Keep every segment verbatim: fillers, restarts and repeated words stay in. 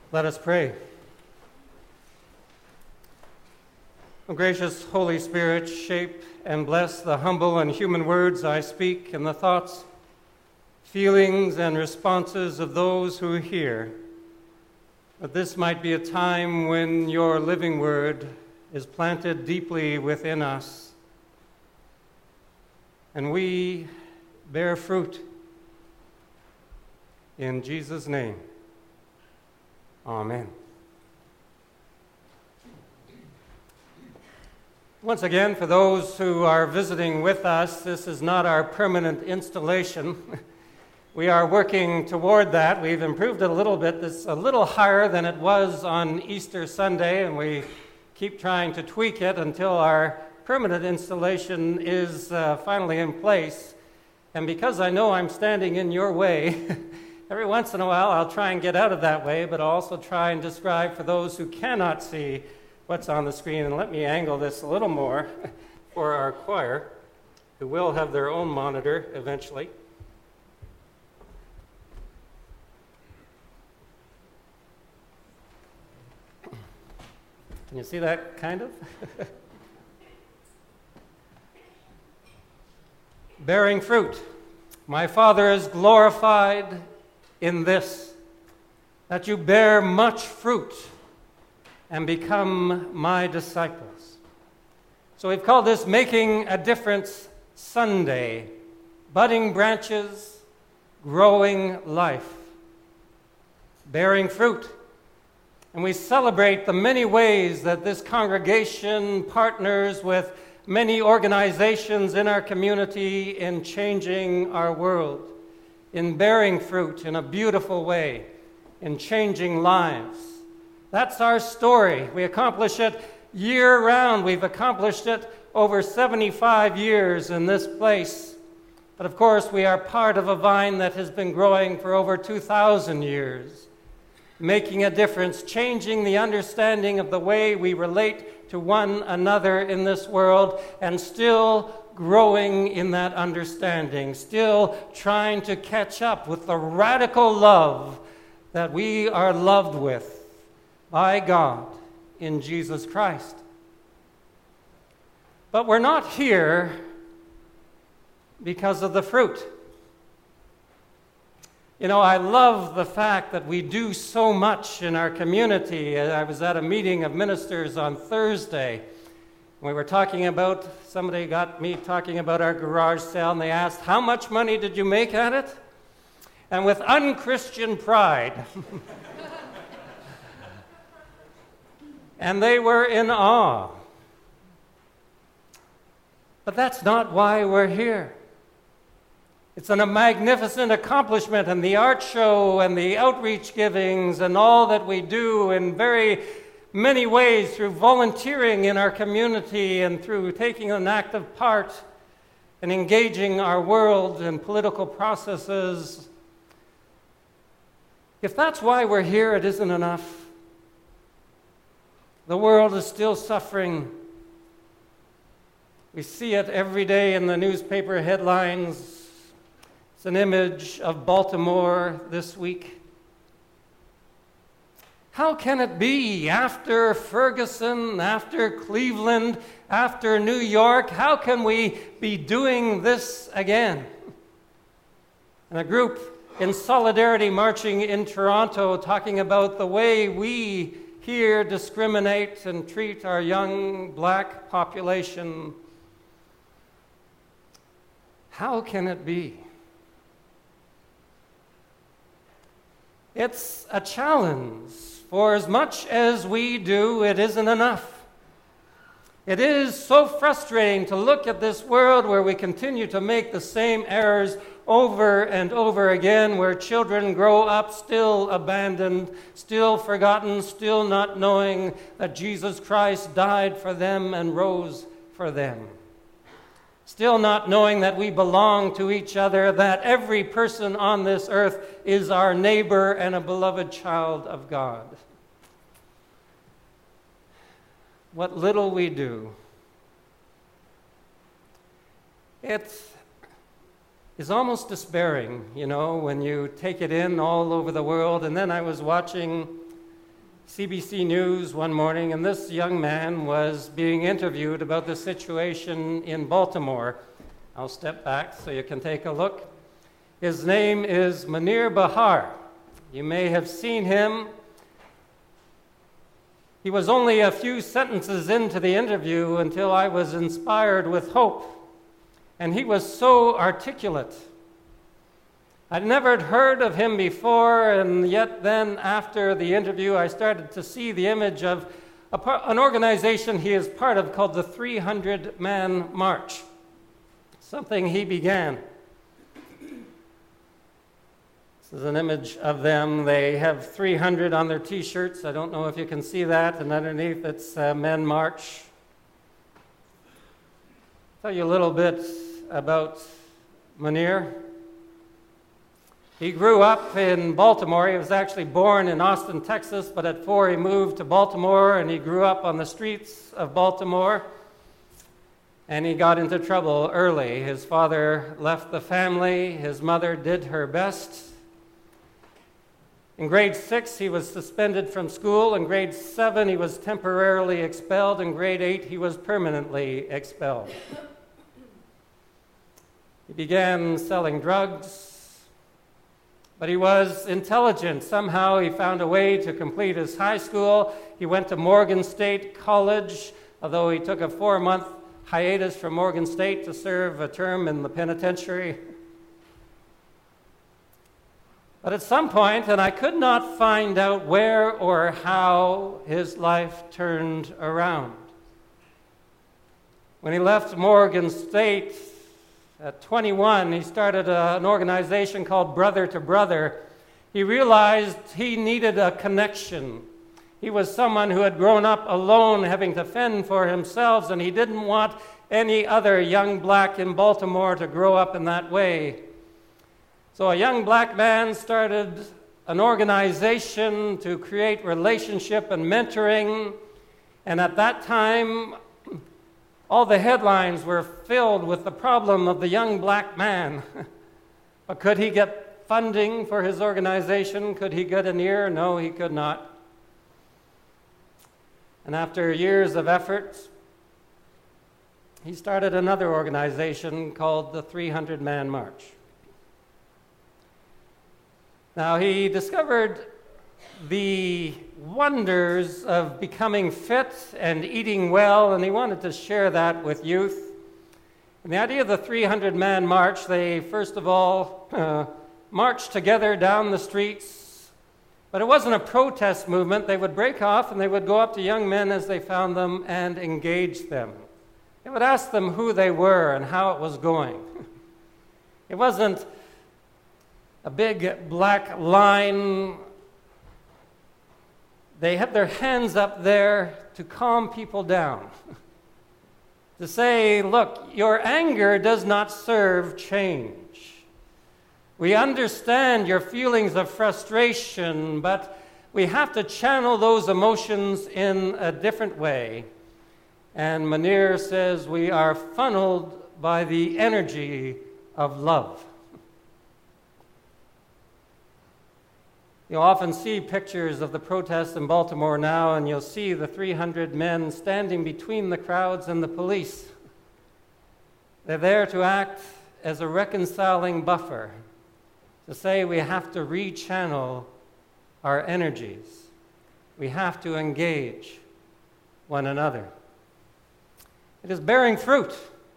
Let us pray. O gracious Holy Spirit, shape and bless the humble and human words I speak and the thoughts, feelings, and responses of those who hear, that this might be a time when your living word is planted deeply within us, and we bear fruit. In Jesus' name, amen. Once again, for those who are visiting with us, this is not our permanent installation. We are working toward that. We've improved it a little bit. It's a little higher than it was on Easter Sunday, and we keep trying to tweak it until our permanent installation is uh, finally in place. And because I know I'm standing in your way, every once in a while I'll try and get out of that way, but I'll also try and describe for those who cannot see what's on the screen. And let me angle this a little more for our choir, who will have their own monitor eventually. Can you see that, kind of? Bearing fruit. My Father is glorified in this, that you bear much fruit and become my disciples. So we've called this Making a Difference Sunday. Budding branches, growing life, bearing fruit. And we celebrate the many ways that this congregation partners with many organizations in our community in changing our world, in bearing fruit in a beautiful way, in changing lives. That's our story. We accomplish it year-round. We've accomplished it over seventy-five years in this place. But of course, we are part of a vine that has been growing for over two thousand years, making a difference, changing the understanding of the way we relate to one another in this world, and still growing in that understanding, still trying to catch up with the radical love that we are loved with by God in Jesus Christ. But we're not here because of the fruit. You know, I love the fact that we do so much in our community. I was at a meeting of ministers on Thursday. We were talking about, somebody got me talking about our garage sale, and they asked, how much money did you make at it? And with unchristian pride, and they were in awe. But that's not why we're here. It's a magnificent accomplishment, and the art show and the outreach givings and all that we do in very many ways through volunteering in our community and through taking an active part and engaging our world in political processes. If that's why we're here, it isn't enough. The world is still suffering. We see it every day in the newspaper headlines. It's an image of Baltimore this week. How can it be after Ferguson, after Cleveland, after New York, how can we be doing this again? And a group in solidarity marching in Toronto talking about the way we here discriminate and treat our young black population. How can it be? It's a challenge. For as much as we do, it isn't enough. It is so frustrating to look at this world where we continue to make the same errors over and over again, where children grow up still abandoned, still forgotten, still not knowing that Jesus Christ died for them and rose for them. Still not knowing that we belong to each other, that every person on this earth is our neighbor and a beloved child of God. What little we do, it is almost despairing, you know, when you take it in all over the world. And then I was watching C B C News one morning, and this young man was being interviewed about the situation in Baltimore. I'll step back so you can take a look. His name is Munir Bahar. You may have seen him. He was only a few sentences into the interview until I was inspired with hope, and he was so articulate. I'd never heard of him before, and yet then after the interview I started to see the image of a par- an organization he is part of called the three hundred man March, something he began. This is an image of them. They have three hundred on their t-shirts. I don't know if you can see that, and underneath it's uh, Men March. I'll tell you a little bit about Munir. He grew up in Baltimore. He was actually born in Austin, Texas, but at four he moved to Baltimore, and he grew up on the streets of Baltimore, and he got into trouble early. His father left the family. His mother did her best. In grade six, he was suspended from school. In grade seven, he was temporarily expelled. In grade eight, he was permanently expelled. He began selling drugs. But he was intelligent. Somehow he found a way to complete his high school. He went to Morgan State College, although he took a four-month hiatus from Morgan State to serve a term in the penitentiary. But at some point, and I could not find out where or how, his life turned around. When he left Morgan State, at twenty-one, he started a, an organization called Brother to Brother. He realized he needed a connection. He was someone who had grown up alone, having to fend for himself, and he didn't want any other young black in Baltimore to grow up in that way. So a young black man started an organization to create relationship and mentoring, and at that time, all the headlines were filled with the problem of the young black man. But could he get funding for his organization? Could he get an ear? No, he could not. And after years of effort, he started another organization called the three hundred man March. Now, he discovered the wonders of becoming fit and eating well, and he wanted to share that with youth. And the idea of the three hundred man March, they first of all uh, marched together down the streets, but it wasn't a protest movement. They would break off and they would go up to young men as they found them and engage them. They would ask them who they were and how it was going. It wasn't a big black line. They had their hands up there to calm people down, to say, look, your anger does not serve change. We understand your feelings of frustration, but we have to channel those emotions in a different way. And Munir says we are funneled by the energy of love. You'll often see pictures of the protests in Baltimore now, and you'll see the three hundred men standing between the crowds and the police. They're there to act as a reconciling buffer, to say we have to rechannel our energies. We have to engage one another. It is bearing fruit.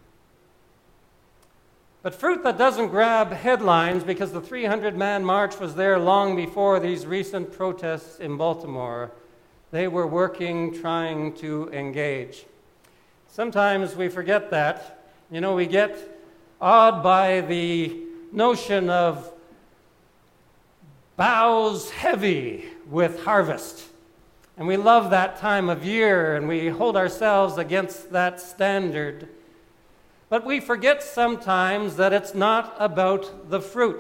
But fruit that doesn't grab headlines, because the three hundred man March was there long before these recent protests in Baltimore. They were working, trying to engage. Sometimes we forget that. You know, we get awed by the notion of boughs heavy with harvest. And we love that time of year, and we hold ourselves against that standard. But we forget sometimes that it's not about the fruit.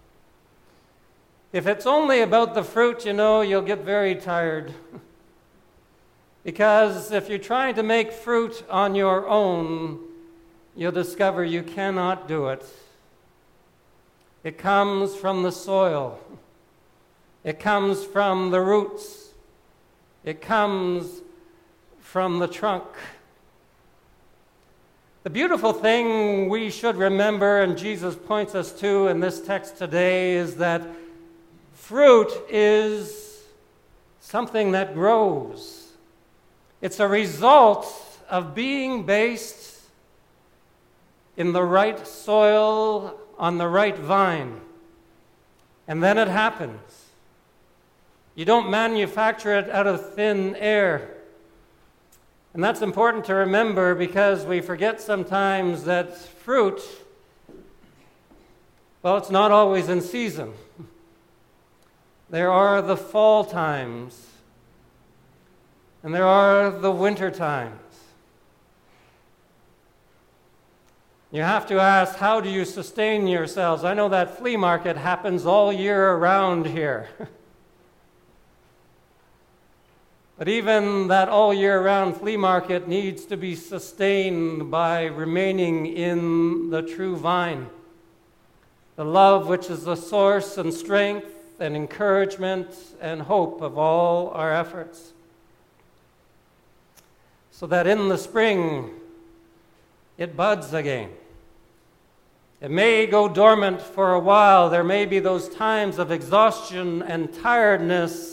If it's only about the fruit, you know, you'll get very tired. Because if you're trying to make fruit on your own, you'll discover you cannot do it. It comes from the soil. It comes from the roots. It comes from the trunk. The beautiful thing we should remember, and Jesus points us to in this text today, is that fruit is something that grows. It's a result of being based in the right soil, on the right vine. And then it happens. You don't manufacture it out of thin air. And that's important to remember because we forget sometimes that fruit, well, it's not always in season. There are the fall times, and there are the winter times. You have to ask, how do you sustain yourselves? I know that flea market happens all year around here. But even that all year round flea market needs to be sustained by remaining in the true vine. The love which is the source and strength and encouragement and hope of all our efforts. So that in the spring, it buds again. It may go dormant for a while. There may be those times of exhaustion and tiredness,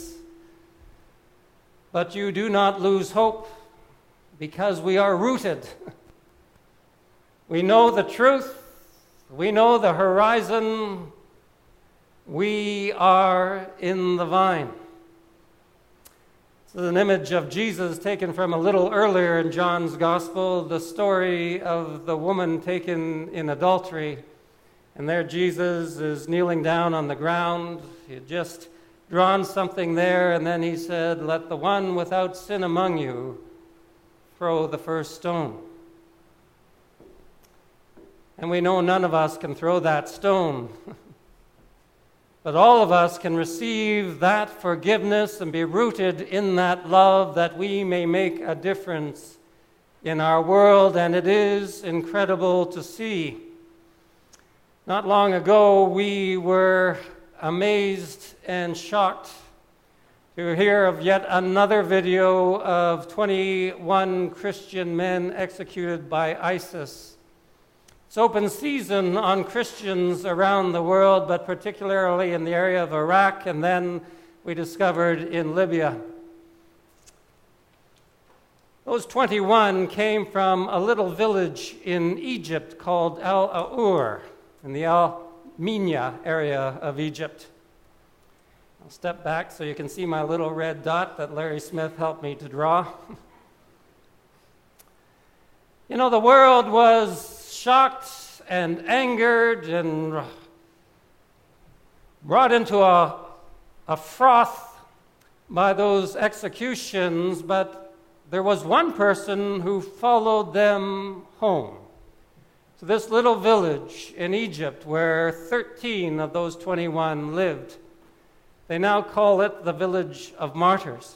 but you do not lose hope because we are rooted. We know the truth. We know the horizon. We are in the vine. This is an image of Jesus taken from a little earlier in John's Gospel, the story of the woman taken in adultery. And there Jesus is kneeling down on the ground. He had just drawn something there, and then he said, "Let the one without sin among you throw the first stone." And we know none of us can throw that stone. But all of us can receive that forgiveness and be rooted in that love that we may make a difference in our world, and it is incredible to see. Not long ago, we were amazed and shocked to hear of yet another video of twenty-one Christian men executed by ISIS. It's open season on Christians around the world, but particularly in the area of Iraq, and then we discovered in Libya. Those twenty-one came from a little village in Egypt called Al-Aur, in the Al-Minya area of Egypt. I'll step back so you can see my little red dot that Larry Smith helped me to draw. You know, the world was shocked and angered and brought into a, a froth by those executions, but there was one person who followed them home to this little village in Egypt where thirteen of those twenty-one lived. They now call it the Village of Martyrs.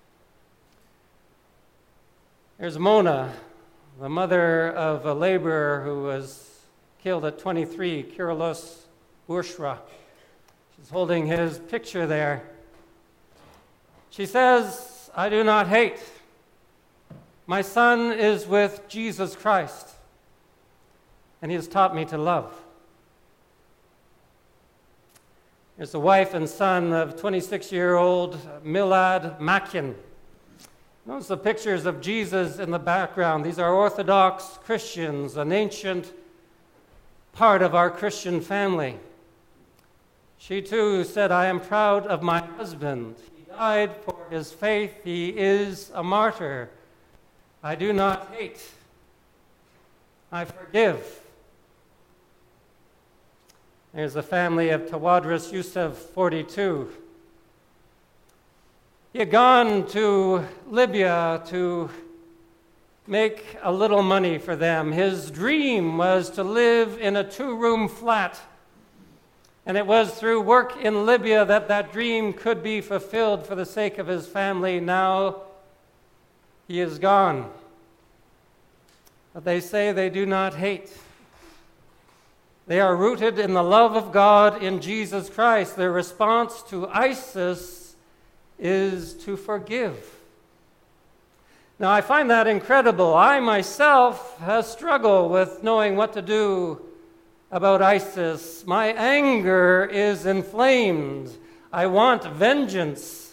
There's Mona, the mother of a laborer who was killed at twenty-three, Kyrillos Bushra. She's holding his picture there. She says, "I do not hate. My son is with Jesus Christ, and he has taught me to love." There's the wife and son of twenty-six-year-old Milad Makin. Notice the pictures of Jesus in the background. These are Orthodox Christians, an ancient part of our Christian family. She too said, "I am proud of my husband. He died for his faith. He is a martyr. I do not hate. I forgive." There's the family of Tawadros Yusuf, forty-two. He had gone to Libya to make a little money for them. His dream was to live in a two-room flat. And it was through work in Libya that that dream could be fulfilled for the sake of his family. Now he is gone. But they say they do not hate. They are rooted in the love of God in Jesus Christ. Their response to ISIS is to forgive. Now, I find that incredible. I myself have struggled with knowing what to do about ISIS. My anger is inflamed. I want vengeance.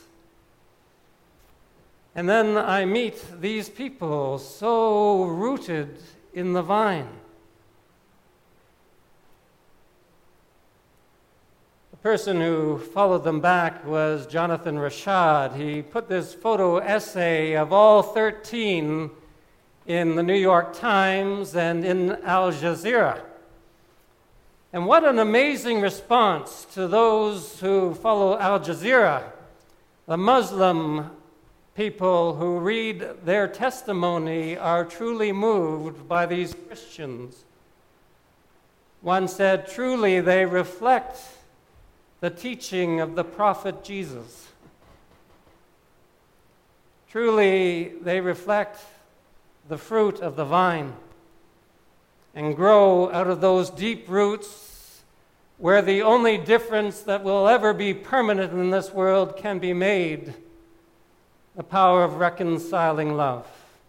And then I meet these people so rooted in the vine. The person who followed them back was Jonathan Rashad. He put this photo essay of all thirteen in the New York Times and in Al Jazeera. And what an amazing response to those who follow Al Jazeera, the Muslim people who read their testimony are truly moved by these Christians. One said, truly they reflect the teaching of the prophet Jesus. Truly they reflect the fruit of the vine and grow out of those deep roots where the only difference that will ever be permanent in this world can be made: the power of reconciling love.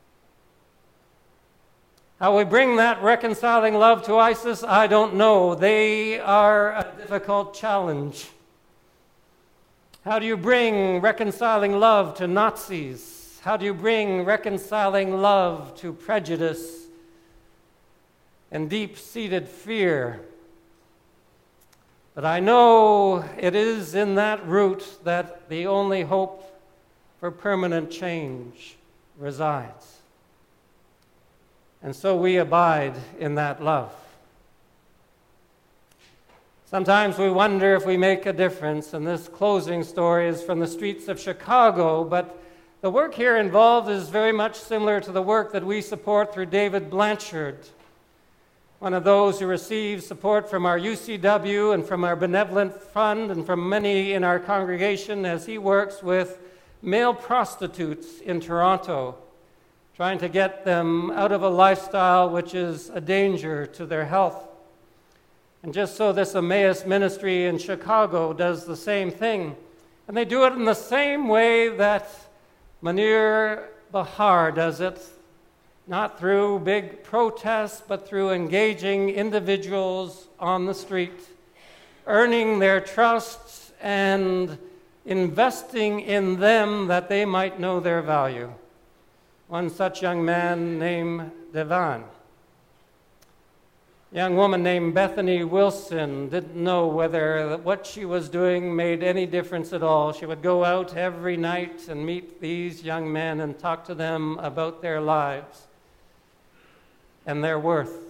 How we bring that reconciling love to ISIS, I don't know. They are a difficult challenge. How do you bring reconciling love to Nazis? How do you bring reconciling love to prejudice and deep-seated fear? But I know it is in that root that the only hope for permanent change resides. And so we abide in that love. Sometimes we wonder if we make a difference, and this closing story is from the streets of Chicago, but the work here involved is very much similar to the work that we support through David Blanchard, one of those who receives support from our U C W and from our benevolent fund and from many in our congregation as he works with male prostitutes in Toronto, trying to get them out of a lifestyle which is a danger to their health. And just so this Emmaus ministry in Chicago does the same thing. And they do it in the same way that Munir Bahar does it, not through big protests, but through engaging individuals on the street, earning their trust and investing in them that they might know their value. One such young man named Devan. A young woman named Bethany Wilson didn't know whether what she was doing made any difference at all. She would go out every night and meet these young men and talk to them about their lives and their worth.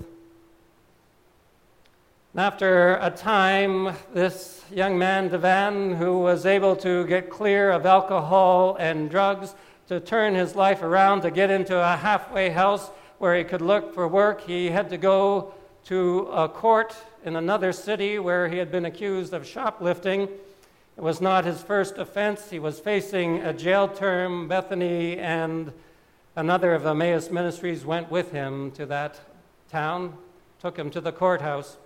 And after a time, this young man, Devan, who was able to get clear of alcohol and drugs, to turn his life around, to get into a halfway house where he could look for work, he had to go to a court in another city where he had been accused of shoplifting. It was not his first offense. He was facing a jail term. Bethany and another of Emmaus Ministries went with him to that town, took him to the courthouse.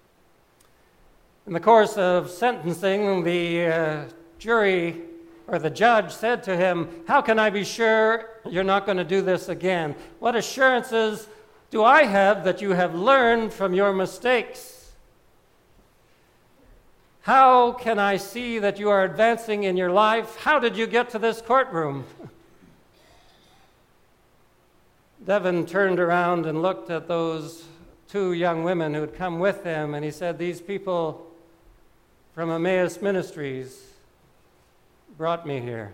In the course of sentencing, the uh, jury or the judge said to him, "How can I be sure you're not going to do this again? What assurances do I have that you have learned from your mistakes? How can I see that you are advancing in your life? How did you get to this courtroom?" Devin turned around and looked at those two young women who had come with him, and he said, "These people from Emmaus Ministries brought me here."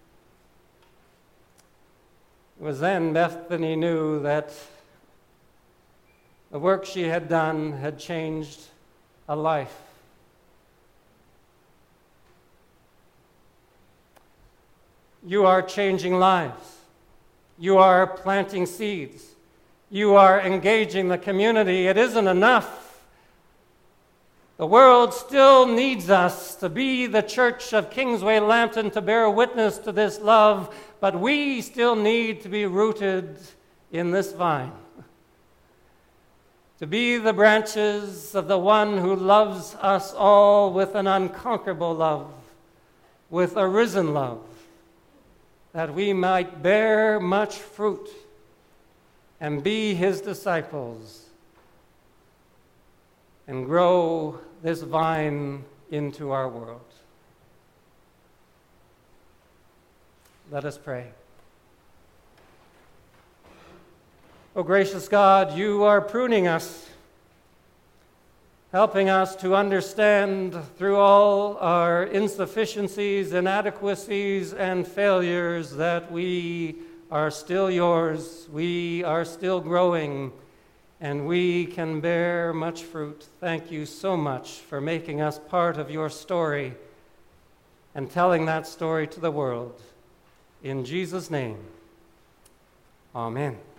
It was then Bethany knew that the work she had done had changed a life. You are changing lives. You are planting seeds. You are engaging the community. It isn't enough. The world still needs us to be the Church of Kingsway Lambton, to bear witness to this love, but we still need to be rooted in this vine, to be the branches of the one who loves us all with an unconquerable love, with a risen love, that we might bear much fruit and be his disciples and grow this vine into our world. Let us pray. O gracious God, you are pruning us, helping us to understand through all our insufficiencies, inadequacies, and failures that we are still yours, we are still growing, and we can bear much fruit. Thank you so much for making us part of your story and telling that story to the world. In Jesus' name, amen.